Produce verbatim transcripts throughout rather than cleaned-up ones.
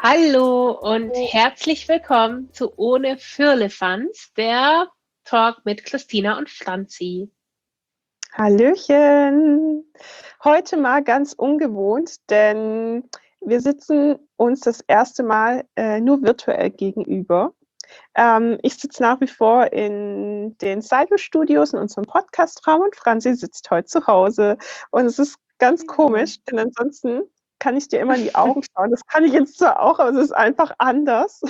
Hallo und herzlich willkommen zu Ohne Firlefanz, der Talk mit Christina und Franzi. Hallöchen. Heute mal ganz ungewohnt, denn wir sitzen uns das erste Mal äh, nur virtuell gegenüber. Ähm, ich sitze nach wie vor in den Silo-Studios in unserem Podcastraum und Franzi sitzt heute zu Hause. Und es ist ganz Genau. komisch, denn ansonsten kann ich dir immer in die Augen schauen. Das kann ich jetzt zwar auch, aber es ist einfach anders.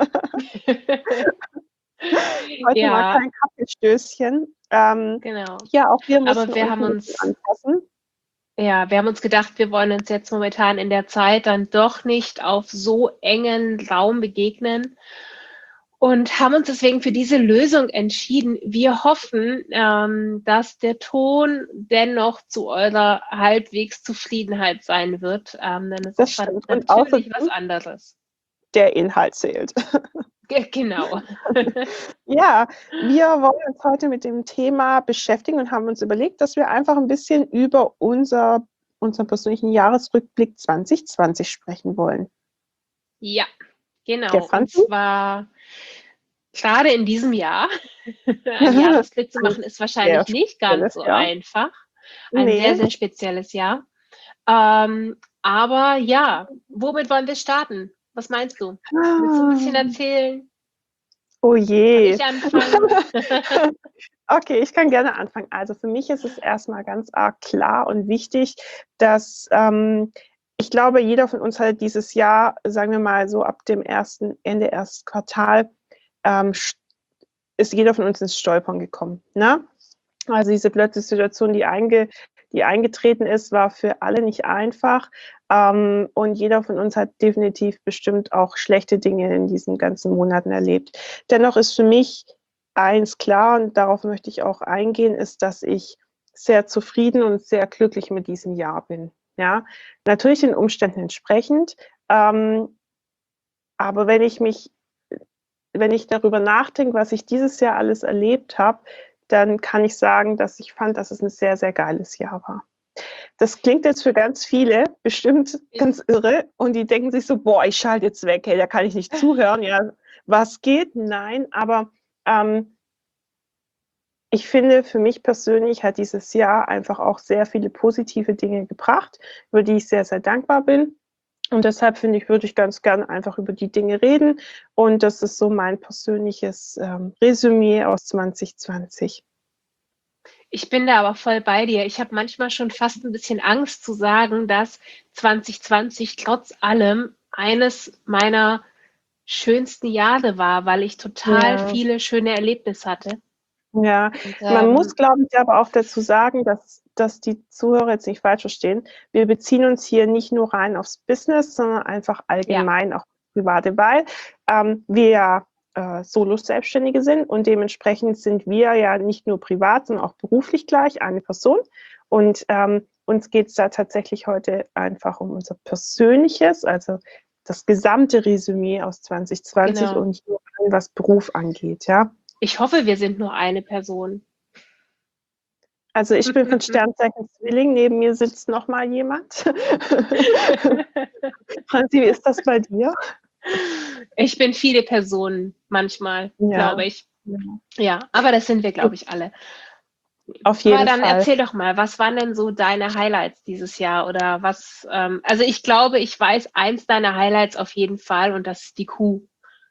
Heute mal Ja, kein Kaffeestößchen. Ähm, genau. ja, auch wir Aber mussten wir uns haben ein bisschen uns anpassen. ja, wir haben uns gedacht, wir wollen uns jetzt momentan in der Zeit dann doch nicht auf so engen Raum begegnen und haben uns deswegen für diese Lösung entschieden. Wir hoffen, ähm, dass der Ton dennoch zu eurer halbwegs Zufriedenheit sein wird, ähm, denn es Das ist dann stimmt. Und natürlich was außerdem, anderes. der Inhalt zählt. Ge genau. Ja, wir wollen uns heute mit dem Thema beschäftigen und haben uns überlegt, dass wir einfach ein bisschen über unser unseren persönlichen Jahresrückblick zwanzig zwanzig sprechen wollen. Ja, Gell, genau. Und Franzi? zwar gerade in diesem Jahr einen Jahresblick zu Ein machen, ist sehr wahrscheinlich nicht ganz spezielles so Jahr. einfach. Ein sehr, Ne. sehr spezielles Jahr. Ähm, aber ja, womit wollen wir starten? Was meinst du? Willst du 'n bisschen Ah. erzählen? Oh Soll je. ich anfangen? Okay, ich kann gerne anfangen. Also, für mich ist es erst mal ganz arg klar und wichtig, dass, ähm ich glaube, jeder von uns hat dieses Jahr, sagen wir mal so ab dem ersten Ende erstes Quartal, ähm, st ist jeder von uns ins Stolpern gekommen, ne? Also, diese plötzliche Situation, die einge die eingetreten ist, war für alle nicht einfach. Ähm, und jeder von uns hat definitiv bestimmt auch schlechte Dinge in diesen ganzen Monaten erlebt. Dennoch ist für mich eins klar und darauf möchte ich auch eingehen, ist, dass ich sehr zufrieden und sehr glücklich mit diesem Jahr bin, ja? Natürlich den Umständen entsprechend, ähm, aber wenn ich mich wenn ich darüber nachdenke, was ich dieses Jahr alles erlebt habe, dann kann ich sagen, dass ich fand, dass es 'n sehr, sehr geiles Jahr war. Das klingt jetzt für ganz viele bestimmt ganz irre und die denken sich so: „Boah, ich schalte jetzt weg, hey, da kann ich nicht zuhören, ja, was geht?“ Nein, aber, ähm ich finde, für mich persönlich hat dieses Jahr einfach auch sehr viele positive Dinge gebracht, über die ich sehr, sehr dankbar bin. Und deshalb finde ich, würde ich ganz gern einfach über die Dinge reden und das ist so mein persönliches, ähm, Resümee aus zwanzig zwanzig. Ich bin da aber voll bei dir. Ich habe manchmal schon fast 'n bisschen Angst zu sagen, dass zwanzig zwanzig trotz allem eines meiner schönsten Jahre war, weil ich total Ja. viele schöne Erlebnisse hatte. Ja, Und, man muss, ähm glaube ich, aber auch dazu sagen, dass dass die Zuhörer jetzt nicht falsch verstehen. Wir beziehen uns hier nicht nur rein aufs Business, sondern einfach Ja. allgemein auch Private, weil, ähm, wir ja, äh, Solo-Selbstständige sind und dementsprechend sind wir ja nicht nur privat, sondern auch beruflich gleich eine Person. Und, ähm, uns geht's da tatsächlich heute einfach um unser Persönliches, also das gesamte Resümee aus zwanzig zwanzig Genau. und nicht nur rein was Beruf angeht, ja? Ich hoffe, wir sind nur eine Person. Also, ich bin von Sternzeichen Zwilling, neben mir sitzt noch mal jemand. Franzi, wie ist das bei dir? Ich bin viele Personen manchmal, Ja, glaube ich. ja. Ja, aber das sind wir, glaube ich, alle. Auf Aber jeden dann Fall. erzähl doch mal, was waren denn so deine Highlights dieses Jahr oder was, ähm also, ich glaube, ich weiß eins deiner Highlights auf jeden Fall und das ist die Kuh.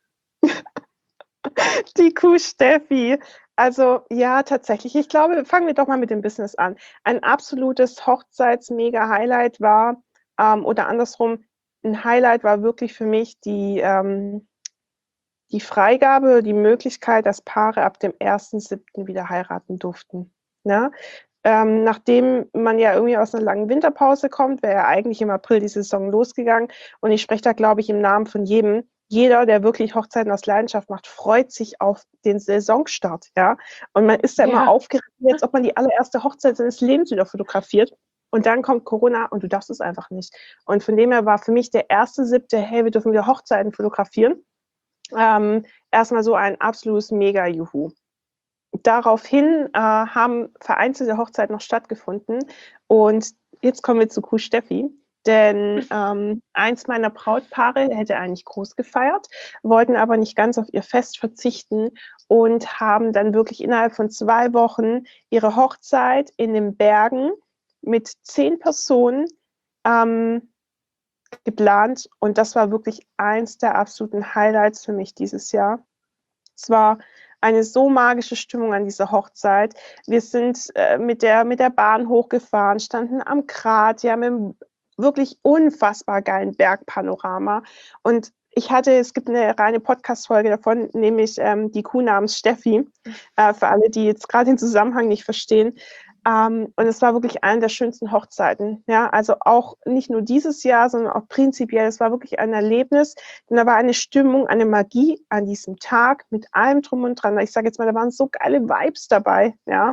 Die Kuh Steffi. Also, ja, tatsächlich. Ich glaube, fangen wir doch mal mit dem Business an. Ein absolutes Hochzeits-Mega-Highlight war ähm, oder andersrum, 'n Highlight war wirklich für mich die, ähm die Freigabe, die Möglichkeit, dass Paare ab dem ersten siebten wieder heiraten durften, ne? Ähm, nachdem man ja irgendwie aus 'ner langen Winterpause kommt, wäre ja eigentlich im April die Saison losgegangen und ich spreche da, glaube ich, im Namen von jedem. Jeder, der wirklich Hochzeiten aus Leidenschaft macht, freut sich auf den Saisonstart, ja? Und man ist da immer Ja. aufgeregt, als ob man die allererste Hochzeit seines Lebens wieder fotografiert. Und dann kommt Corona und du darfst es einfach nicht. Und von dem her war für mich der erste siebte: „Hey, wir dürfen wieder Hochzeiten fotografieren.“ Ähm, erst mal so ein absolutes Mega-Juhu. Daraufhin, äh, haben vereinzelte Hochzeiten noch stattgefunden und jetzt kommen wir zu Kuh Steffi. Denn ähm, eins meiner Brautpaare hätte eigentlich groß gefeiert, wollten aber nicht ganz auf ihr Fest verzichten und haben dann wirklich innerhalb von zwei Wochen ihre Hochzeit in den Bergen mit zehn Personen ähm, geplant. Und das war wirklich eins der absoluten Highlights für mich dieses Jahr. Es war eine so magische Stimmung an dieser Hochzeit. Wir sind äh, mit der, mit der Bahn hochgefahren, standen am Grat, ja, mit einem wirklich unfassbar geilen Bergpanorama. Und ich hatte, es gibt eine reine Podcast-Folge davon, nämlich ähm, die Kuh namens Steffi, äh, für alle, die jetzt gerade den Zusammenhang nicht verstehen. Ähm, und es war wirklich eine der schönsten Hochzeiten. Ja, also auch nicht nur dieses Jahr, sondern auch prinzipiell. Es war wirklich ein Erlebnis. Und da war eine Stimmung, eine Magie an diesem Tag mit allem drum und dran. Ich sage jetzt mal, da waren so geile Vibes dabei. Ja.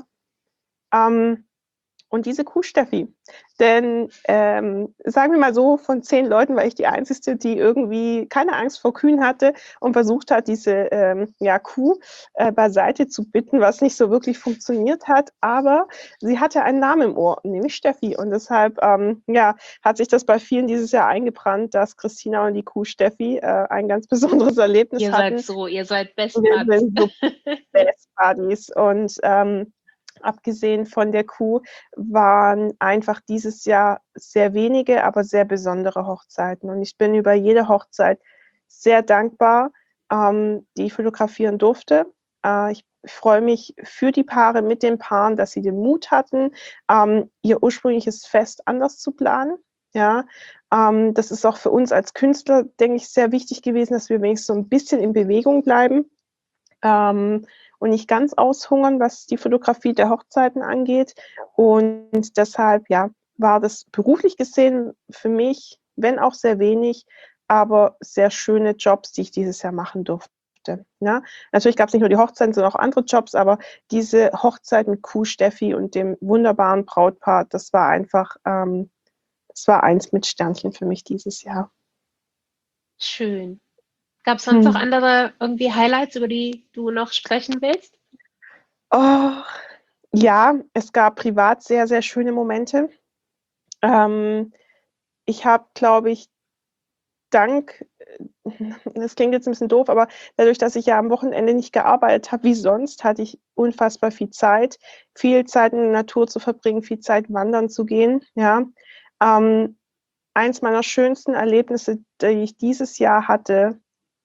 Ähm, und diese Kuh Steffi. Denn ähm, sagen wir mal so, von zehn Leuten war ich die Einzige, die irgendwie keine Angst vor Kühen hatte und versucht hat, diese ähm, ja, Kuh äh, beiseite zu bitten, was nicht so wirklich funktioniert hat. Aber sie hatte einen Namen im Ohr, nämlich Steffi. Und deshalb ähm, ja, hat sich das bei vielen dieses Jahr eingebrannt, dass Christina und die Kuh Steffi äh, ein ganz besonderes Erlebnis Ihr hatten. seid so, ihr seid Best Wir Buds. sind so Best Buddies. Und ähm, abgesehen von der Kuh waren einfach dieses Jahr sehr wenige, aber sehr besondere Hochzeiten. Und ich bin über jede Hochzeit sehr dankbar, ähm, die ich fotografieren durfte. Äh, ich freue mich für die Paare mit den Paaren, dass sie den Mut hatten, ähm, ihr ursprüngliches Fest anders zu planen. Ja, ähm, das ist auch für uns als Künstler, denke ich, sehr wichtig gewesen, dass wir wenigstens so ein bisschen in Bewegung bleiben. Ähm, und nicht ganz aushungern, was die Fotografie der Hochzeiten angeht. Und deshalb, ja, war das beruflich gesehen für mich, wenn auch sehr wenig, aber sehr schöne Jobs, die ich dieses Jahr machen durfte. Ja, natürlich gab es nicht nur die Hochzeiten, sondern auch andere Jobs, aber diese Hochzeit mit Kuh Steffi und dem wunderbaren Brautpaar, das war einfach, ähm, das war eins mit Sternchen für mich dieses Jahr. Schön. Gab es sonst noch Hm. andere irgendwie Highlights, über die du noch sprechen willst? Oh, ja, es gab privat sehr, sehr schöne Momente. Ähm, ich habe, glaube ich, dank, das klingt jetzt ein bisschen doof, aber dadurch, dass ich ja am Wochenende nicht gearbeitet habe wie sonst, hatte ich unfassbar viel Zeit, viel Zeit in der Natur zu verbringen, viel Zeit wandern zu gehen. Ja. Ähm, eins meiner schönsten Erlebnisse, die ich dieses Jahr hatte,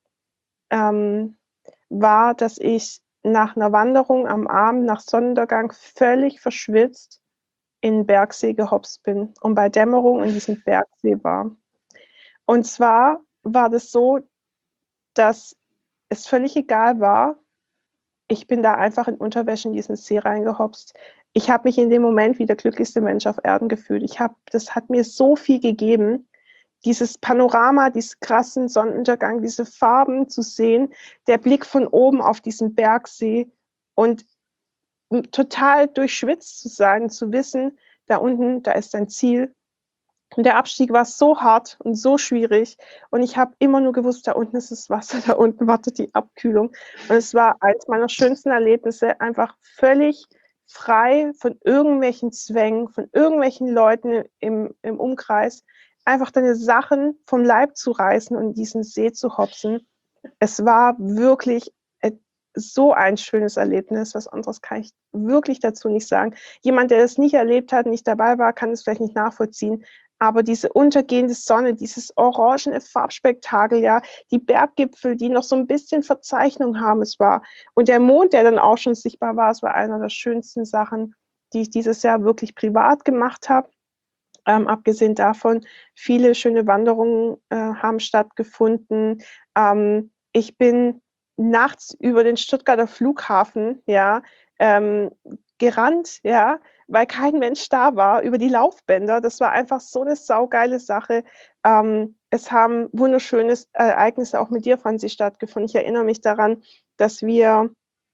ähm, war, dass ich nach einer Wanderung am Abend nach Sonnenuntergang völlig verschwitzt in den Bergsee gehopst bin und bei Dämmerung in diesem Bergsee war. Und zwar war das so, dass es völlig egal war. Ich bin da einfach in Unterwäsche in diesen See reingehopst. Ich habe mich in dem Moment wie der glücklichste Mensch auf Erden gefühlt. Ich hab, das hat mir so viel gegeben, dieses Panorama, diesen krassen Sonnenuntergang, diese Farben zu sehen, der Blick von oben auf diesen Bergsee und total durchschwitzt zu sein, zu wissen, da unten, da ist ein Ziel. Und der Abstieg war so hart und so schwierig. Und ich habe immer nur gewusst, da unten ist das Wasser, da unten wartet die Abkühlung. Und es war eines meiner schönsten Erlebnisse, einfach völlig frei von irgendwelchen Zwängen, von irgendwelchen Leuten im, im Umkreis, einfach deine Sachen vom Leib zu reißen und in diesen See zu hopsen. Es war wirklich so ein schönes Erlebnis. Was anderes kann ich wirklich dazu nicht sagen. Jemand, der das nicht erlebt hat, nicht dabei war, kann es vielleicht nicht nachvollziehen. Aber diese untergehende Sonne, dieses orangene Farbspektakel, ja, die Berggipfel, die noch so ein bisschen Verzeichnung haben, es war. Und der Mond, der dann auch schon sichtbar war, es war einer der schönsten Sachen, die ich dieses Jahr wirklich privat gemacht habe. Ähm, abgesehen davon, viele schöne Wanderungen äh, haben stattgefunden. Ähm, ich bin nachts über den Stuttgarter Flughafen, ja, ähm, gerannt, ja, weil kein Mensch da war, über die Laufbänder. Das war einfach so eine saugeile Sache. Ähm, es haben wunderschöne Ereignisse auch mit dir, Franzi, stattgefunden. Ich erinnere mich daran, dass wir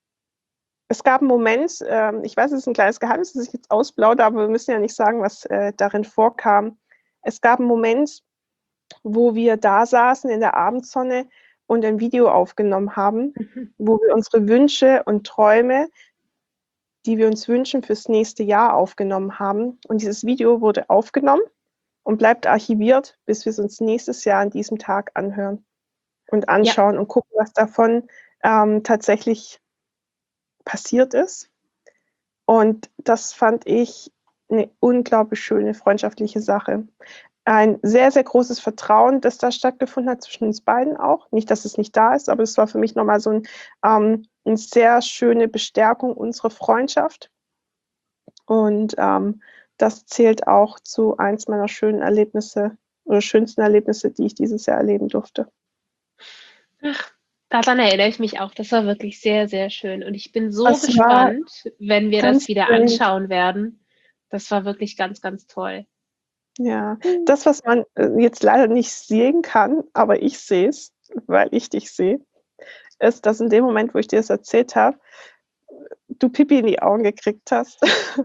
es gab einen Moment, ähm, ich weiß, es ist ein kleines Geheimnis, das ich jetzt ausplaudere, aber wir müssen ja nicht sagen, was äh, darin vorkam. Es gab einen Moment, wo wir da saßen in der Abendsonne und ein Video aufgenommen haben, Mhm. wo wir unsere Wünsche und Träume, die wir uns wünschen fürs nächste Jahr, aufgenommen haben. Und dieses Video wurde aufgenommen und bleibt archiviert, bis wir es uns nächstes Jahr an diesem Tag anhören und Ja, anschauen und gucken, was davon ähm, tatsächlich passiert ist. Und das fand ich eine unglaublich schöne freundschaftliche Sache. Ein sehr, sehr großes Vertrauen, das da stattgefunden hat zwischen uns beiden auch. Nicht, dass es nicht da ist, aber es war für mich nochmal so ein, ähm, eine sehr schöne Bestärkung unserer Freundschaft. Und ähm, das zählt auch zu eins meiner schönen Erlebnisse oder schönsten Erlebnisse, die ich dieses Jahr erleben durfte. ach, daran erinnere ich mich auch. Das war wirklich sehr, sehr schön. Und ich bin so Das war gespannt, wenn wir das ganz wieder schön. anschauen werden. Das war wirklich ganz, ganz toll. Ja, das, was man äh, jetzt leider nicht sehen kann, aber ich sehe es, weil ich dich sehe, ist, dass in dem Moment, wo ich dir das erzählt habe, du Pipi in die Augen gekriegt hast.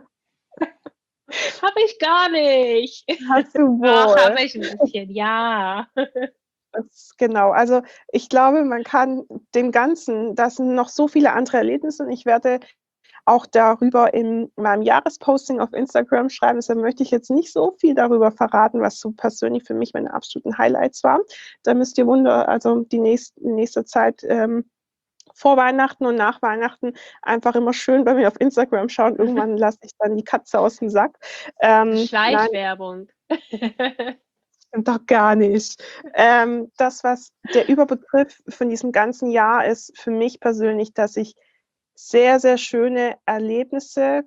Habe ich gar nicht. Hast du Ach, wohl. habe ich ein bisschen, ja. Das, genau, also ich glaube, man kann dem Ganzen, das sind noch so viele andere Erlebnisse und ich werde auch darüber in meinem Jahresposting auf Instagram schreiben. Deshalb möchte ich jetzt nicht so viel darüber verraten, was so persönlich für mich meine absoluten Highlights waren. Da müsst ihr wunder, also die nächste, in nächster Zeit ähm, vor Weihnachten und nach Weihnachten einfach immer schön bei mir auf Instagram schauen. Irgendwann lasse ich dann die Katze aus dem Sack. Ähm, nein, Schleichwerbung. stimmt doch gar nicht. Ähm, das, was der Überbegriff von diesem ganzen Jahr ist, für mich persönlich, dass ich sehr, sehr schöne Erlebnisse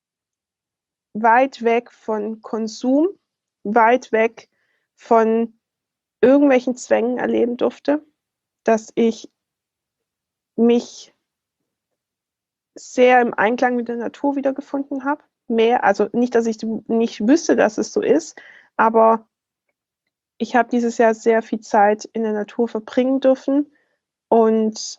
weit weg von Konsum, weit weg von irgendwelchen Zwängen erleben durfte, dass ich mich sehr im Einklang mit der Natur wiedergefunden habe. Mehr, also nicht, dass ich nicht wüsste, dass es so ist, aber ich habe dieses Jahr sehr viel Zeit in der Natur verbringen dürfen und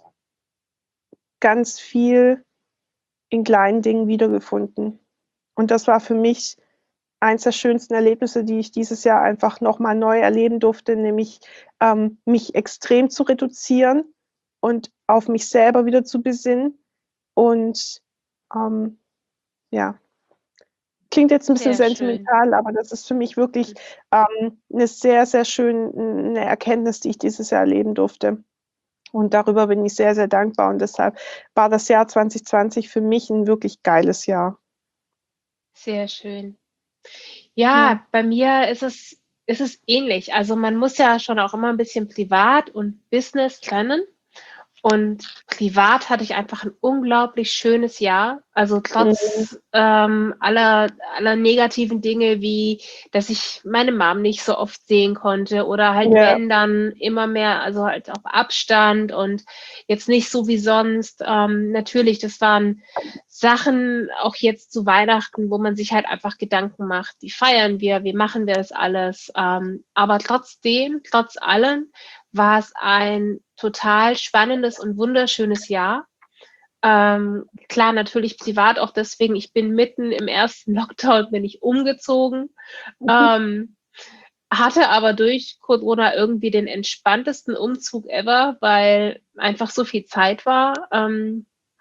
ganz viel in kleinen Dingen wiedergefunden. Und das war für mich eins der schönsten Erlebnisse, die ich dieses Jahr einfach nochmal neu erleben durfte, nämlich ähm, mich extrem zu reduzieren und auf mich selber wieder zu besinnen. Und ähm, ja, klingt jetzt ein bisschen Sehr schön. sentimental, aber das ist für mich wirklich ähm, eine sehr, sehr schöne Erkenntnis, die ich dieses Jahr erleben durfte. Und darüber bin ich sehr, sehr dankbar. Und deshalb war das Jahr zwanzig zwanzig für mich ein wirklich geiles Jahr. Sehr schön. Ja. Ja, bei mir ist es ist es ähnlich. Also, man muss ja schon auch immer ein bisschen privat und Business trennen. Und privat hatte ich einfach ein unglaublich schönes Jahr. Also, Mhm. trotz, ähm, aller aller negativen Dinge, wie dass ich meine Mom nicht so oft sehen konnte oder halt Ja. wenn, dann immer mehr also, halt auf Abstand und jetzt nicht so wie sonst. Ähm, natürlich, das waren Sachen auch jetzt zu Weihnachten, wo man sich halt einfach Gedanken macht: „Wie feiern wir? Wie machen wir das alles?“ Ähm, aber trotzdem, trotz allem war es ein total spannendes und wunderschönes Jahr. Ähm, klar, natürlich privat auch deswegen, ich bin mitten im ersten Lockdown bin ich umgezogen, Mhm. ähm, hatte aber durch Corona irgendwie den entspanntesten Umzug ever, weil einfach so viel Zeit war. Ähm,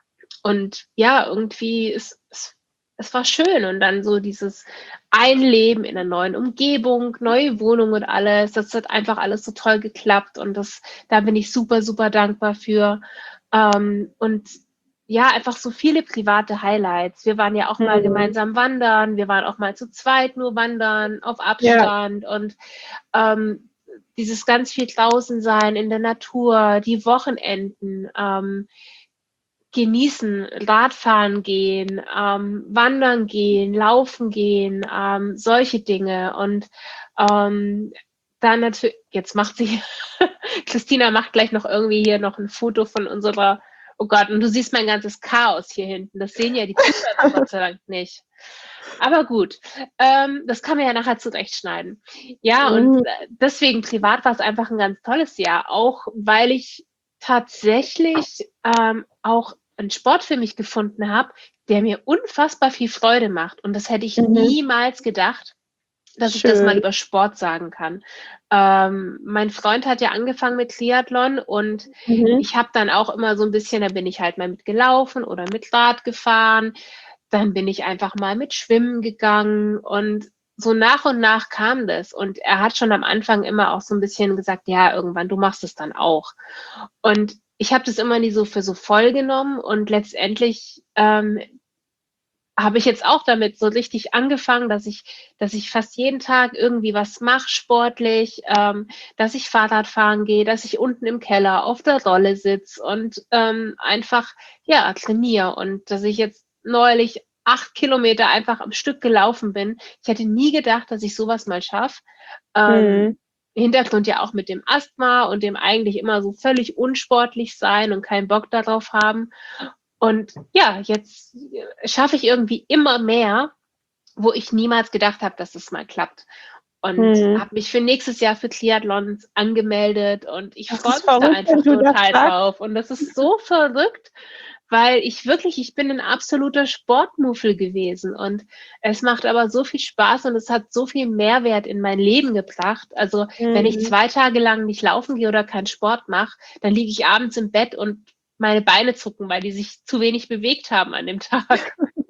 und ja, irgendwie es es es war schön und dann so dieses Einleben in 'ner neuen Umgebung, neue Wohnung und alles. Das hat einfach alles so toll geklappt und das da bin ich super, super dankbar für. Ähm, und ja, einfach so viele private Highlights. Wir waren ja auch mal Mhm. gemeinsam wandern, wir waren auch mal zu zweit nur wandern, auf Ja. Abstand und, ähm, dieses ganz viel draußen sein in der Natur, die Wochenenden, ähm, genießen, Radfahren gehen, ähm, wandern gehen, laufen gehen, ähm, solche Dinge. Und ähm, dann natürlich, jetzt macht sie, Christina macht gleich noch irgendwie hier noch ein Foto von unserer, oh Gott, und du siehst mein ganzes Chaos hier hinten. Das sehen ja die Zuhörer Gott sei Dank nicht. Aber gut, ähm, das kann man ja nachher zurechtschneiden. Ja, und Mhm. äh, deswegen privat war es einfach ein ganz tolles Jahr, auch weil ich tatsächlich ähm, auch einen Sport für mich gefunden habe, der mir unfassbar viel Freude macht. Und das hätte ich Mhm. niemals gedacht, dass ich das mal Schön. über Sport sagen kann. Ähm, mein Freund hat ja angefangen mit Triathlon und Mhm. ich habe dann auch immer so ein bisschen, da bin ich halt mal mit gelaufen oder mit Rad gefahren. Dann bin ich einfach mal mit Schwimmen gegangen und so nach und nach kam das. Und er hat schon am Anfang immer auch so ein bisschen gesagt, ja, irgendwann, du machst es dann auch. Und ich habe das immer nie so für so voll genommen und letztendlich ähm, habe ich jetzt auch damit so richtig angefangen, dass ich, dass ich fast jeden Tag irgendwie was mache, sportlich, ähm, dass ich Fahrrad fahren gehe, dass ich unten im Keller auf der Rolle sitze und ähm, einfach ja trainiere und dass ich jetzt neulich acht Kilometer einfach am Stück gelaufen bin. Ich hätte nie gedacht, dass ich sowas mal schaffe. Ähm, Mhm. Hintergrund ja auch mit dem Asthma und dem eigentlich immer so völlig unsportlich sein und keinen Bock darauf haben. Und ja, jetzt äh, schaffe ich irgendwie immer mehr, wo ich niemals gedacht habe, dass es mal klappt. Und Mhm. habe mich für nächstes Jahr für Triathlons angemeldet und ich Das freue ist mich da verrückt, einfach wenn du das total sagst. drauf. Und das ist so verrückt, weil ich wirklich, ich bin ein absoluter Sportmuffel gewesen und es macht aber so viel Spaß und es hat so viel Mehrwert in mein Leben gebracht. Also wenn ich Mhm. zwei Tage lang nicht laufen gehe oder keinen Sport mache, dann liege ich abends im Bett und meine Beine zucken, weil die sich zu wenig bewegt haben an dem Tag.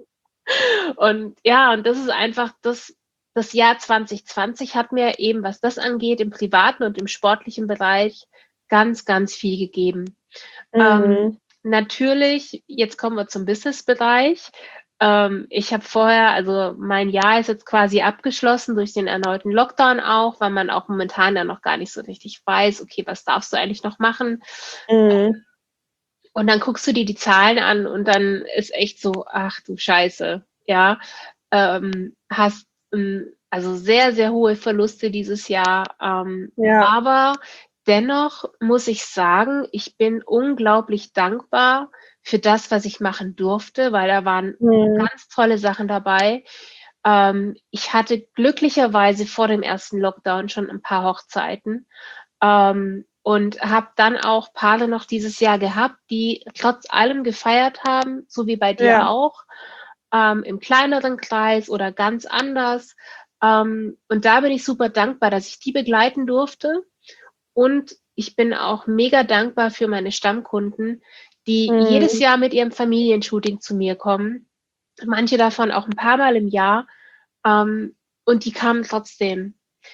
Und ja, und das ist einfach das, das Jahr zwanzig zwanzig hat mir eben, was das angeht, im privaten und im sportlichen Bereich ganz, ganz viel gegeben. Ähm, Mhm. natürlich, jetzt kommen wir zum Business-Bereich. Ähm, ich habe vorher, also mein Jahr ist jetzt quasi abgeschlossen durch den erneuten Lockdown auch, weil man auch momentan ja noch gar nicht so richtig weiß, okay, was darfst du eigentlich noch machen? Mhm. Und dann guckst du dir die Zahlen an und dann ist echt so, ach du Scheiße, ja, ähm, hast ähm, also sehr, sehr hohe Verluste dieses Jahr. Ähm, Ja. aber dennoch muss ich sagen, ich bin unglaublich dankbar für das, was ich machen durfte, weil da waren Mhm. ganz tolle Sachen dabei. Ähm, ich hatte glücklicherweise vor dem ersten Lockdown schon ein paar Hochzeiten. Ähm, und habe dann auch Paare noch dieses Jahr gehabt, die trotz allem gefeiert haben, so wie bei dir Ja. auch, ähm, im kleineren Kreis oder ganz anders. Ähm, und da bin ich super dankbar, dass ich die begleiten durfte. Und ich bin auch mega dankbar für meine Stammkunden, die jedes Mhm. Jahr mit ihrem Familienshooting zu mir kommen. Manche davon auch ein paar Mal im Jahr. Ähm, und die kamen trotzdem.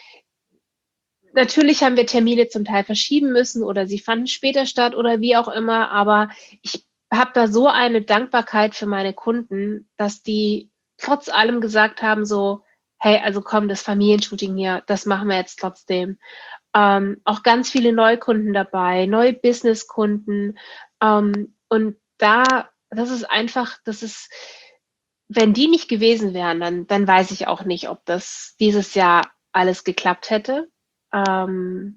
Natürlich haben wir Termine zum Teil verschieben müssen oder sie fanden später statt oder wie auch immer, aber ich habe da so eine Dankbarkeit für meine Kunden, dass die trotz allem gesagt haben so: „Hey, also komm, das Familienshooting hier, das machen wir jetzt trotzdem.“ Ähm, auch ganz viele Neukunden dabei, neue Businesskunden. Ähm, und da das ist einfach das ist wenn die nicht gewesen wären, dann dann weiß ich auch nicht, ob das dieses Jahr alles geklappt hätte. Ähm,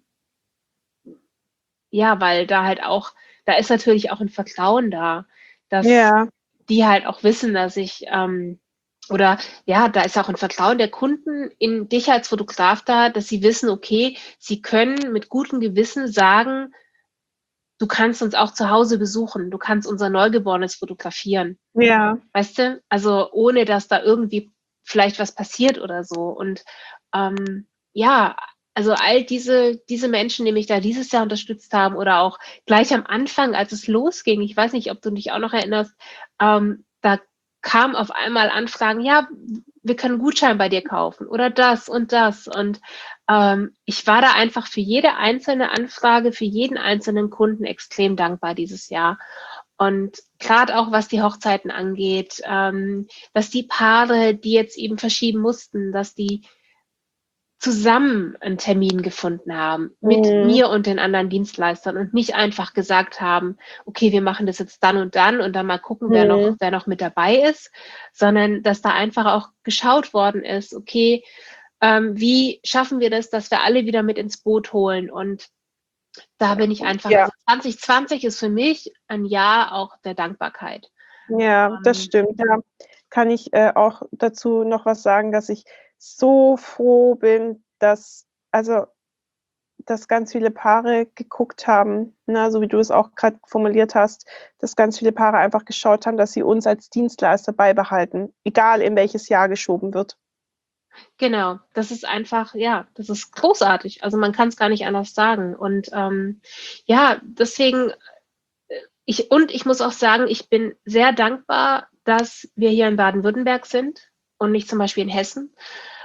ja, weil da halt auch da ist natürlich auch 'n Vertrauen da, dass Ja. die halt auch wissen, dass ich, ähm oder ja, da ist auch 'n Vertrauen der Kunden in dich als Fotograf da, dass sie wissen, okay, sie können mit gutem Gewissen sagen: „Du kannst uns auch zu Hause besuchen. Du kannst unser Neugeborenes fotografieren.“ Ja. Weißt du? Also, ohne dass da irgendwie vielleicht was passiert oder so. Und, ähm, ja, also all diese diese Menschen, die mich da dieses Jahr unterstützt haben oder auch gleich am Anfang, als es losging, ich weiß nicht, ob du dich auch noch erinnerst, ähm, da kamen auf einmal Anfragen: „Ja, wir können 'n Gutschein bei dir kaufen“ oder das und das. Und, ähm, ich war da einfach für jede einzelne Anfrage, für jeden einzelnen Kunden extrem dankbar dieses Jahr. Und grad auch, was die Hochzeiten angeht, ähm, dass die Paare, die jetzt eben verschieben mussten, dass die zusammen 'n Termin gefunden haben mit Mhm. mir und den anderen Dienstleistern und nicht einfach gesagt haben: „Okay, wir machen das jetzt dann und dann und dann mal gucken, wer noch Mhm. wer noch mit dabei ist“, sondern dass da einfach auch geschaut worden ist: „Okay, ähm, wie schaffen wir das, dass wir alle wieder mit ins Boot holen?“ Und da bin ich einfach Ja. also zwanzig zwanzig ist für mich ein Jahr auch der Dankbarkeit. Ja, das Ähm, stimmt. Da kann ich, äh, auch dazu noch was sagen, dass ich so froh bin, dass also, dass ganz viele Paare geguckt haben, ne, so wie du es auch grad formuliert hast, dass ganz viele Paare einfach geschaut haben, dass sie uns als Dienstleister beibehalten, egal in welches Jahr geschoben wird. genau, das ist einfach ja, das ist großartig. Also, man kann's gar nicht anders sagen. Und, ähm, ja, deswegen, äh, ich und ich muss auch sagen, ich bin sehr dankbar, dass wir hier in Baden-Württemberg sind und nicht zum Beispiel in Hessen.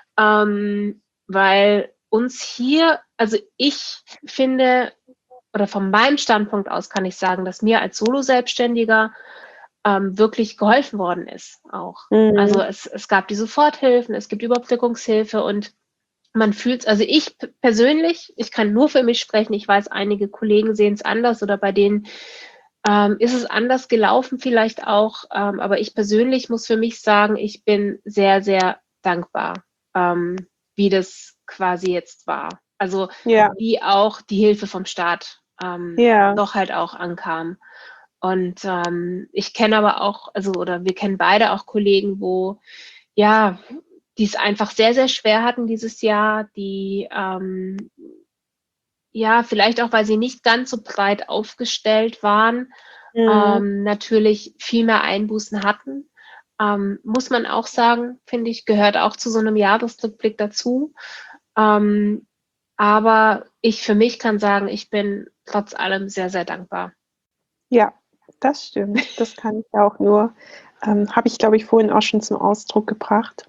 ähm, weil uns hier, also ich finde, oder von meinem Standpunkt aus kann ich sagen, dass mir als Solo-Selbstständiger ähm, wirklich geholfen worden ist auch. Also Mhm. es, es gab die Soforthilfen, es gibt Überbrückungshilfe und man fühlt, also ich p- persönlich, ich kann nur für mich sprechen, ich weiß, einige Kollegen sehen es anders oder bei denen ähm, ist es anders gelaufen vielleicht auch, ähm, aber ich persönlich muss für mich sagen, ich bin sehr, sehr dankbar, ähm, wie das quasi jetzt war. Also Ja, wie auch die Hilfe vom Staat ähm, ja. doch halt auch ankam. Und ähm, ich kenne aber auch, also oder wir kennen beide auch Kollegen, wo ja, die es einfach sehr, sehr schwer hatten dieses Jahr, die ähm, ja, vielleicht auch, weil sie nicht ganz so breit aufgestellt waren, Mhm. ähm, natürlich viel mehr Einbußen hatten. Ähm, muss man auch sagen, finde ich, gehört auch zu so einem Jahresrückblick dazu. Ähm, aber ich für mich kann sagen, ich bin trotz allem sehr, sehr dankbar. Ja, das stimmt. Das kann ich auch nur, ähm, habe ich, glaube ich, vorhin auch schon zum Ausdruck gebracht.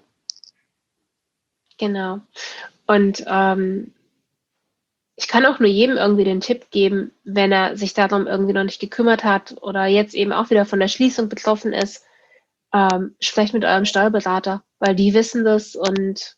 Genau. Und ähm, ich kann auch nur jedem irgendwie den Tipp geben, wenn er sich darum irgendwie noch nicht gekümmert hat oder jetzt eben auch wieder von der Schließung betroffen ist, ähm, sprecht mit eurem Steuerberater, weil die wissen das und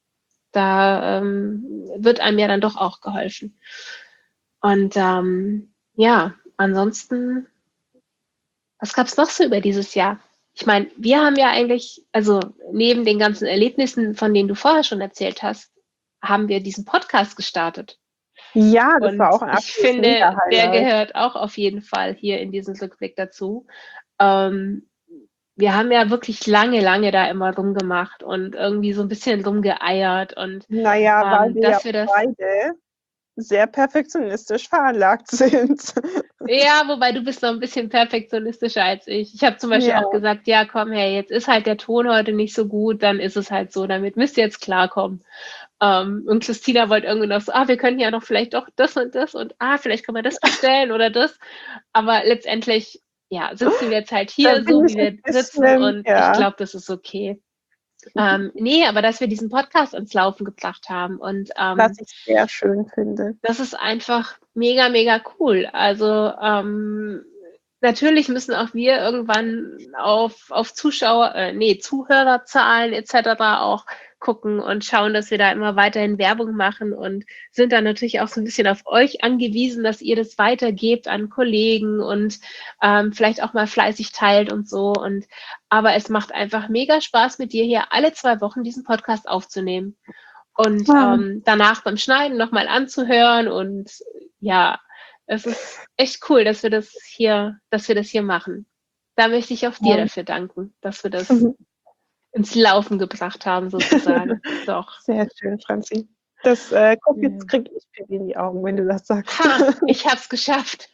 da ähm, wird einem ja dann doch auch geholfen. Und ähm, ja, ansonsten, was gab es noch so über dieses Jahr? Ich meine, wir haben ja eigentlich, also neben den ganzen Erlebnissen, von denen du vorher schon erzählt hast, haben wir diesen Podcast gestartet. Ja, das war Und auch ein ich absolutes finde, der Mega-Highlight. gehört auch auf jeden Fall hier in diesen Rückblick dazu. Ähm, wir haben ja wirklich lange, lange da immer rumgemacht und irgendwie so ein bisschen rumgeeiert und Na ja, weil ähm, wir ja dass wir das, beide sehr perfektionistisch veranlagt sind. ja, wobei du bist noch ein bisschen perfektionistischer als ich. Ich habe zum Beispiel Ja, auch gesagt, ja, komm, hey, jetzt ist halt der Ton heute nicht so gut, dann ist es halt so, damit müsst ihr jetzt klarkommen. Ähm, und Christina wollte irgendwie noch so, ah, wir könnten ja noch vielleicht auch das und das und ah, vielleicht können wir das bestellen oder das. Aber letztendlich, ja, sitzen wir jetzt halt da hier bin so, ich wie ein wir sitzen bisschen, und ich ja. glaube, das ist okay. Ähm, nee, aber dass wir diesen Podcast ans Laufen gebracht haben und Was ähm, ich sehr schön finde. das ist einfach mega, mega cool. Also ähm, natürlich müssen auch wir irgendwann auf, auf Zuschauer, äh, nee, Zuhörerzahlen et cetera auch gucken und schauen, dass wir da immer weiterhin Werbung machen und sind dann natürlich auch so ein bisschen auf euch angewiesen, dass ihr das weitergebt an Kollegen und ähm, vielleicht auch mal fleißig teilt und so. Und aber es macht einfach mega Spaß, mit dir hier alle zwei Wochen diesen Podcast aufzunehmen und Ah, ähm, danach beim Schneiden nochmal anzuhören. Und ja, es ist echt cool, dass wir das hier, dass wir das hier machen. Da möchte ich auch dir ja. dafür danken, dass wir das ins Laufen gebracht haben, sozusagen. Doch. Sehr schön, Franzi. Das äh, guck, jetzt Ja. kriege ich Pipi in die Augen, wenn du das sagst. Ha, ich hab's geschafft.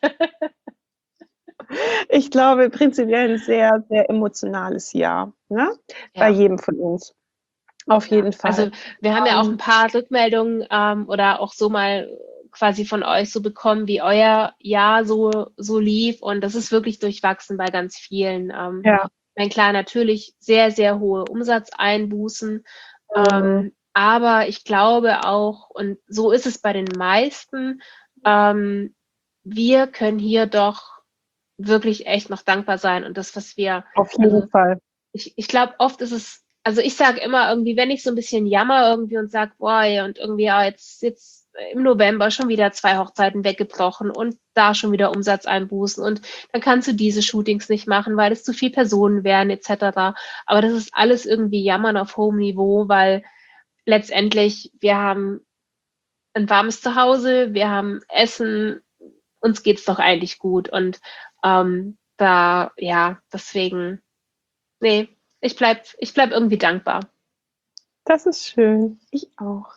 Ich glaube, prinzipiell ein sehr, sehr emotionales Jahr, ne? Bei Ja. jedem von uns. Auf Ja, jeden Fall. also wir haben ja auch ein Ähm, paar Rückmeldungen ähm, oder auch so mal quasi von euch so bekommen, wie euer Jahr so, so lief. Und das ist wirklich durchwachsen bei ganz vielen. Ähm, ja. mein klar, natürlich sehr, sehr hohe Umsatzeinbußen. Mhm. Ähm, aber ich glaube auch, und so ist es bei den meisten, ähm, wir können hier doch wirklich echt noch dankbar sein. Und das, was wir, Auf also jeden Fall. ich, ich glaube, oft ist es, also ich sage immer irgendwie, wenn ich so ein bisschen jammer irgendwie und sage, boah, ja, und irgendwie, ja, jetzt, jetzt im November schon wieder zwei Hochzeiten weggebrochen und da schon wieder Umsatzeinbußen und dann kannst du diese Shootings nicht machen, weil es zu viel Personen wären, et cetera. Aber das ist alles irgendwie Jammern auf hohem Niveau, weil letztendlich wir haben ein warmes Zuhause, wir haben Essen, uns geht's doch eigentlich gut und ähm, da, ja, deswegen nee, ich bleib, ich bleib irgendwie dankbar. Das ist schön. Ich auch.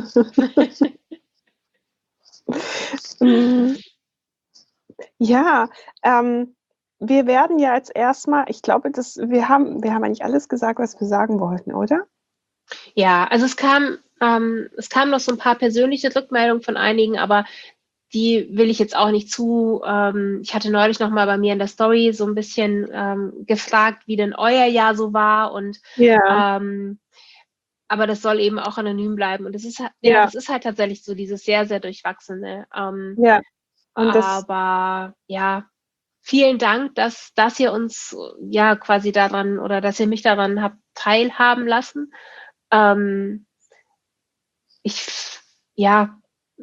Mm, ja, ähm, wir werden ja jetzt erstmal, ich glaube, das, wir haben, wir haben eigentlich alles gesagt, was wir sagen wollten, oder? Ja, also es kam, ähm, es kamen noch so ein paar persönliche Rückmeldungen von einigen, aber die will ich jetzt auch nicht zu. Ähm, ich hatte neulich noch mal bei mir in der Story so ein bisschen ähm, gefragt, wie denn euer Jahr so war und Ja. ähm, aber das soll eben auch anonym bleiben. Und das ist ja, Ja. das ist halt tatsächlich so dieses sehr, sehr durchwachsene. Ähm, Ja. Und das, aber ja, vielen Dank, dass, dass ihr uns ja quasi daran oder dass ihr mich daran habt teilhaben lassen. Ähm, ich, ja,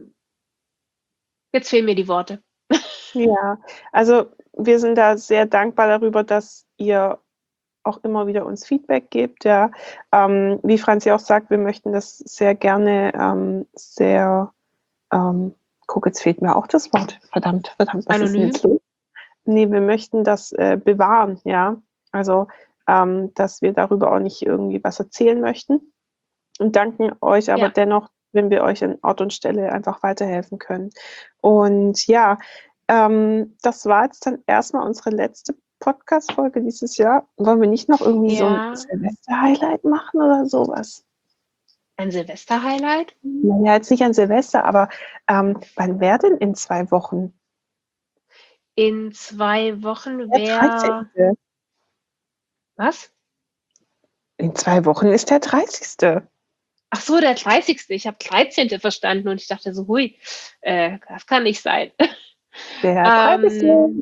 jetzt fehlen mir die Worte. ja, also wir sind da sehr dankbar darüber, dass ihr auch immer wieder uns Feedback gebt. Ja. Ähm, wie Franzi auch sagt, wir möchten das sehr gerne ähm, sehr, ähm, guck, jetzt fehlt mir auch das Wort. Verdammt, verdammt, was ist denn Anonym. jetzt los? Nee, wir möchten das äh, bewahren, ja. Also, ähm, dass wir darüber auch nicht irgendwie was erzählen möchten und danken euch aber Ja. dennoch, wenn wir euch an Ort und Stelle einfach weiterhelfen können. Und ja, ähm, das war jetzt dann erstmal unsere letzte Podcast-Folge dieses Jahr. Wollen wir nicht noch irgendwie so ein Ja, Silvester-Highlight machen oder sowas? ein Silvester-Highlight? Naja, jetzt nicht an Silvester, aber ähm, wann wäre denn in zwei Wochen? In zwei Wochen Der wäre. dreizehnte. Was? In zwei Wochen ist der dreißigste. Ach so, der dreißigste. Ich habe dreizehnte verstanden und ich dachte so, hui, äh, das kann nicht sein. Der dreißigste. ähm,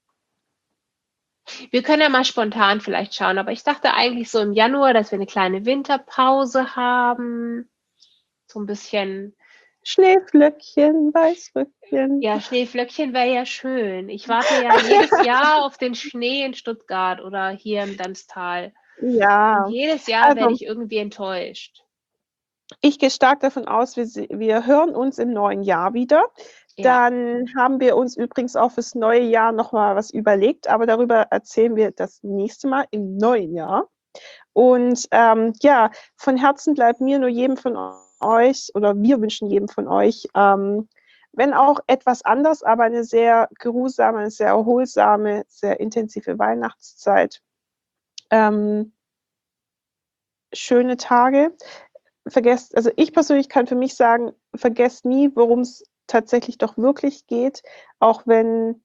wir können ja mal spontan vielleicht schauen, aber ich dachte eigentlich so im Januar, dass wir eine kleine Winterpause haben. So ein bisschen. Schneeflöckchen, Weißröckchen. Ja, Schneeflöckchen wäre ja schön. Ich warte ja jedes Jahr auf den Schnee in Stuttgart oder hier im Danstal. Ja, Und jedes Jahr also werde ich irgendwie enttäuscht. ich gehe stark davon aus, wir, se- wir hören uns im neuen Jahr wieder. Ja, Dann haben wir uns übrigens auch fürs neue Jahr nochmal was überlegt, aber darüber erzählen wir das nächste Mal im neuen Jahr. Und ähm, ja, von Herzen bleibt mir nur jedem von euch oder wir wünschen jedem von euch, ähm, wenn auch etwas anders, aber eine sehr geruhsame, eine sehr erholsame, sehr intensive Weihnachtszeit. Ähm, schöne Tage. Vergesst, also ich persönlich kann für mich sagen, vergesst nie, worum es tatsächlich doch wirklich geht, auch wenn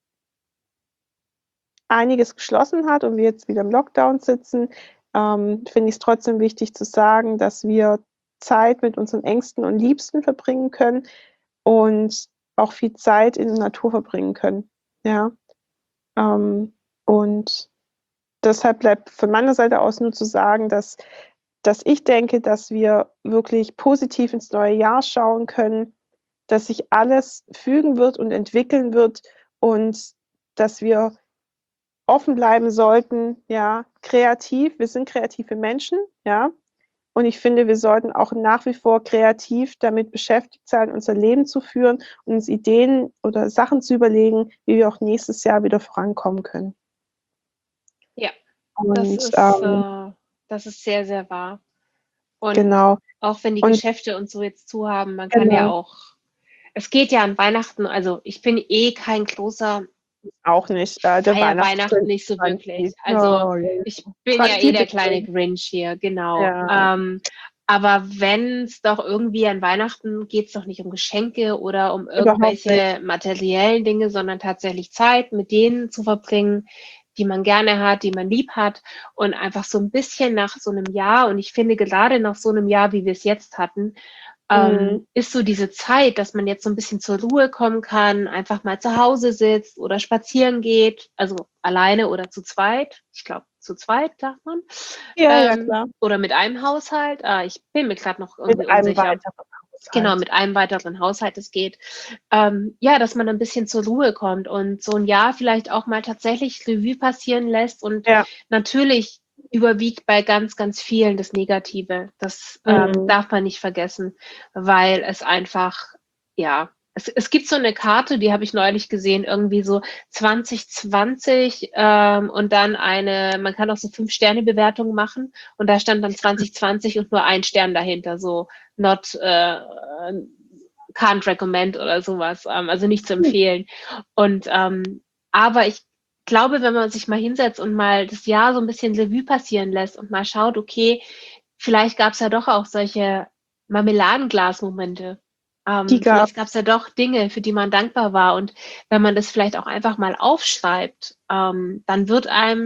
einiges geschlossen hat und wir jetzt wieder im Lockdown sitzen, ähm, finde ich es trotzdem wichtig zu sagen, dass wir Zeit mit unseren Ängsten und Liebsten verbringen können und auch viel Zeit in der Natur verbringen können. Ja. Ähm, und deshalb bleibt von meiner Seite aus nur zu sagen, dass, dass ich denke, dass wir wirklich positiv ins neue Jahr schauen können, dass sich alles fügen wird und entwickeln wird und dass wir offen bleiben sollten, ja, kreativ. Wir sind kreative Menschen, ja. Und ich finde, wir sollten auch nach wie vor kreativ damit beschäftigt sein, unser Leben zu führen und uns Ideen oder Sachen zu überlegen, wie wir auch nächstes Jahr wieder vorankommen können. ja, das Und ist, ähm, äh, das ist sehr, sehr wahr. Und genau. auch wenn die Und Geschäfte und so jetzt zu haben, man kann ja genau, auch, es geht ja an Weihnachten, also ich bin eh kein großer, auch nicht. Äh, der feier Weihnachten Weihnachtsgrinch. nicht so wirklich. Also Oh, ja. ich bin ja eh Franzi, der bitte. kleine Grinch hier, genau. Ja, Ähm, aber wenn es doch irgendwie an Weihnachten geht, es doch nicht um Geschenke oder um überhaupt nicht. irgendwelche materiellen Dinge, sondern tatsächlich Zeit mit denen zu verbringen, die man gerne hat, die man lieb hat und einfach so ein bisschen nach so einem Jahr, und ich finde gerade nach so einem Jahr, wie wir es jetzt hatten, Mhm. ähm, ist so diese Zeit, dass man jetzt so ein bisschen zur Ruhe kommen kann, einfach mal zu Hause sitzt oder spazieren geht, also alleine oder zu zweit. Ich glaube, zu zweit darf man. Ja, ja, Ähm, klar. oder mit einem Haushalt. Ah, ich bin mir gerade noch irgendwie Mit einem unsicher. weiteren Genau, Haushalt. mit einem weiteren Haushalt es geht. Ähm, ja, dass man ein bisschen zur Ruhe kommt und so ein Jahr vielleicht auch mal tatsächlich Revue passieren lässt. Und Ja. natürlich überwiegt bei ganz, ganz vielen das Negative. Das ähm, Mhm. darf man nicht vergessen, weil es einfach, ja, es, es gibt so eine Karte, die habe ich neulich gesehen, irgendwie so zwanzig zwanzig ähm, und dann eine, man kann auch so Fünf-Sterne-Bewertungen machen und da stand dann zwanzig zwanzig und nur ein Stern dahinter, so not äh, can't recommend oder sowas, ähm, also nicht zu empfehlen. Und ähm, aber ich glaube, wenn man sich mal hinsetzt und mal das Jahr so ein bisschen Revue passieren lässt und mal schaut, okay, vielleicht gab es ja doch auch solche Marmeladenglas-Momente. Die Ähm, gab vielleicht gab es ja doch Dinge, für die man dankbar war. Und wenn man das vielleicht auch einfach mal aufschreibt, ähm, dann wird einem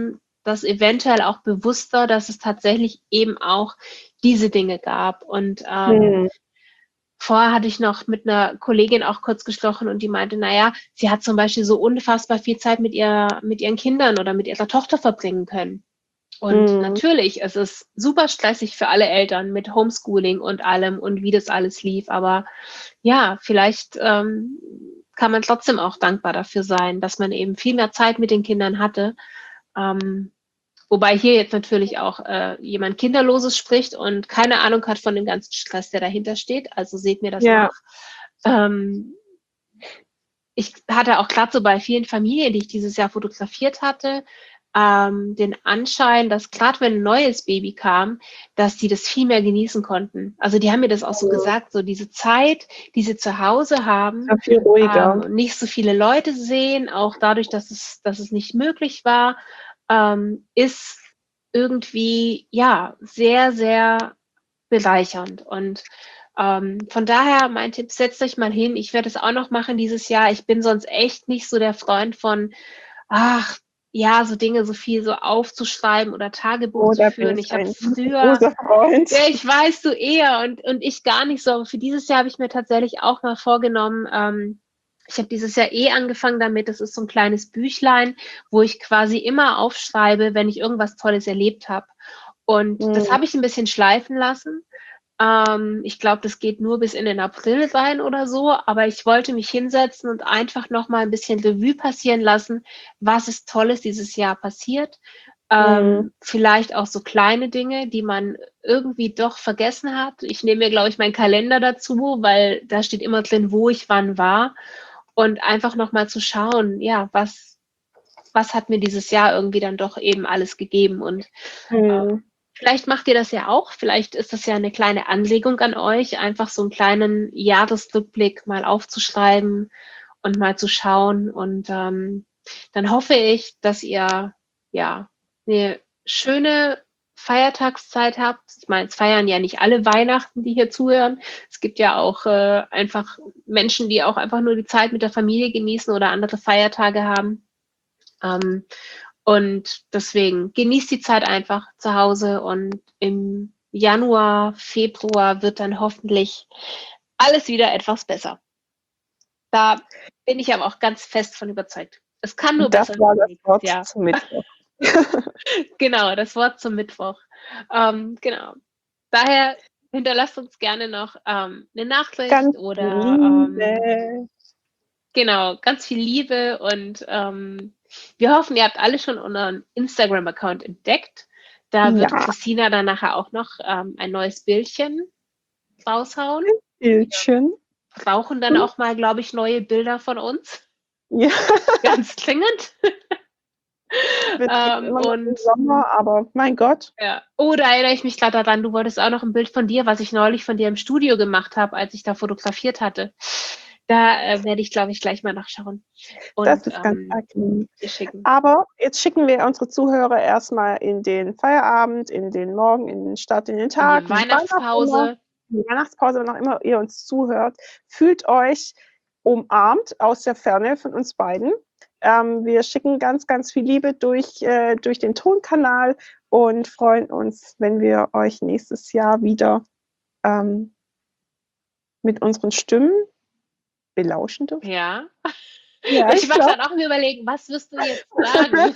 das eventuell auch bewusster, dass es tatsächlich eben auch diese Dinge gab. Und ähm, Hm. vorher hatte ich noch mit einer Kollegin auch kurz gesprochen und die meinte, naja, sie hat zum Beispiel so unfassbar viel Zeit mit ihr, mit ihren Kindern oder mit ihrer Tochter verbringen können. Und Hm. natürlich, es ist super stressig für alle Eltern mit Homeschooling und allem und wie das alles lief. Aber ja, vielleicht ähm, kann man trotzdem auch dankbar dafür sein, dass man eben viel mehr Zeit mit den Kindern hatte. Ähm, wobei hier jetzt natürlich auch äh, jemand Kinderloses spricht und keine Ahnung hat von dem ganzen Stress, der dahinter steht. Also seht mir das Ja. nach. Ähm, ich hatte auch gerade so bei vielen Familien, die ich dieses Jahr fotografiert hatte, ähm, den Anschein, dass gerade wenn ein neues Baby kam, dass die das viel mehr genießen konnten. Also die haben mir das auch so Mhm. gesagt, so diese Zeit, die sie zu Hause haben, Ja, viel ruhiger. ähm, nicht so viele Leute sehen, auch dadurch, dass es, dass es nicht möglich war, ähm, ist irgendwie, ja, sehr, sehr bereichernd. Und ähm, von daher, mein Tipp, setzt euch mal hin. Ich werde es auch noch machen dieses Jahr. Ich bin sonst echt nicht so der Freund von, ach, ja, so Dinge so viel so aufzuschreiben oder Tagebuch Oh, zu da führen. bin Ich ich habe ein früher, großer Freund. ja, ich weiß, du eher und, und ich gar nicht so. Aber für dieses Jahr habe ich mir tatsächlich auch mal vorgenommen, ähm, ich habe dieses Jahr eh angefangen damit, das ist so ein kleines Büchlein, wo ich quasi immer aufschreibe, wenn ich irgendwas Tolles erlebt habe. Und Mhm. das habe ich ein bisschen schleifen lassen. Ähm, ich glaube, das geht nur bis in den April rein oder so, aber ich wollte mich hinsetzen und einfach nochmal ein bisschen Revue passieren lassen, was ist Tolles dieses Jahr passiert. Ähm, Mhm. vielleicht auch so kleine Dinge, die man irgendwie doch vergessen hat. Ich nehme mir, glaube ich, meinen Kalender dazu, weil da steht immer drin, wo ich wann war. Und einfach nochmal zu schauen, ja, was, was hat mir dieses Jahr irgendwie dann doch eben alles gegeben. Und Mhm. vielleicht macht ihr das ja auch. Vielleicht ist das ja eine kleine Anregung an euch, einfach so einen kleinen Jahresrückblick mal aufzuschreiben und mal zu schauen. Und ähm, dann hoffe ich, dass ihr ja eine schöne Feiertagszeit habt. Ich meine, es feiern ja nicht alle Weihnachten, die hier zuhören. Es gibt ja auch äh, einfach Menschen, die auch einfach nur die Zeit mit der Familie genießen oder andere Feiertage haben. Ähm, und deswegen genießt die Zeit einfach zu Hause und im Januar, Februar wird dann hoffentlich alles wieder etwas besser. Da bin ich aber auch ganz fest von überzeugt. Es kann nur Das besser war das werden. Wort Ja, zum Mittwoch. genau, das Wort zum Mittwoch. Ähm, genau. Daher hinterlasst uns gerne noch ähm, eine Nachricht Ganz oder ähm, Liebe. genau, ganz viel Liebe und ähm, wir hoffen, ihr habt alle schon unseren Instagram-Account entdeckt. Da wird Ja, Christina dann nachher auch noch ähm, ein neues Bildchen raushauen. Bildchen. Wir brauchen dann auch mal, glaube ich, neue Bilder von uns. Ja, Ganz dringend. wird ähm, immer noch im und Sommer, aber mein Gott. ja. Oh, da erinnere ich mich gerade daran, du wolltest auch noch ein Bild von dir, was ich neulich von dir im Studio gemacht habe, als ich da fotografiert hatte. Da äh, werde ich, glaube ich, gleich mal nachschauen. Und, Das ist ganz ähm, arg lieb. dir schicken. Aber jetzt schicken wir unsere Zuhörer erstmal in den Feierabend, in den Morgen, in den Start, in den In Tag, die wann auch immer, Weihnachtspause. in die Weihnachtspause, wann auch immer ihr uns zuhört. Fühlt euch umarmt aus der Ferne von uns beiden. Ähm, wir schicken ganz, ganz viel Liebe durch, äh, durch den Tonkanal und freuen uns, wenn wir euch nächstes Jahr wieder ähm, mit unseren Stimmen belauschen dürfen. Ja. Ja, ich ich war glaub. gerade auch mir überlegen, was wirst du jetzt sagen?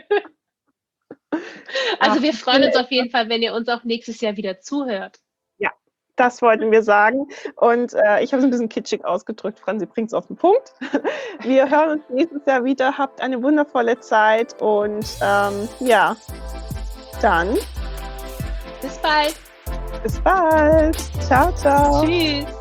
also Ach, wir ich freuen bin uns auf jeden Fall, wenn ihr uns auch nächstes Jahr wieder zuhört. Das wollten wir sagen. Und äh, ich habe es ein bisschen kitschig ausgedrückt. Franzi bringt es auf den Punkt. Wir hören uns nächstes Jahr wieder. Habt eine wundervolle Zeit. Und ähm, ja, dann Bis bald. bis bald. Ciao, ciao. Tschüss.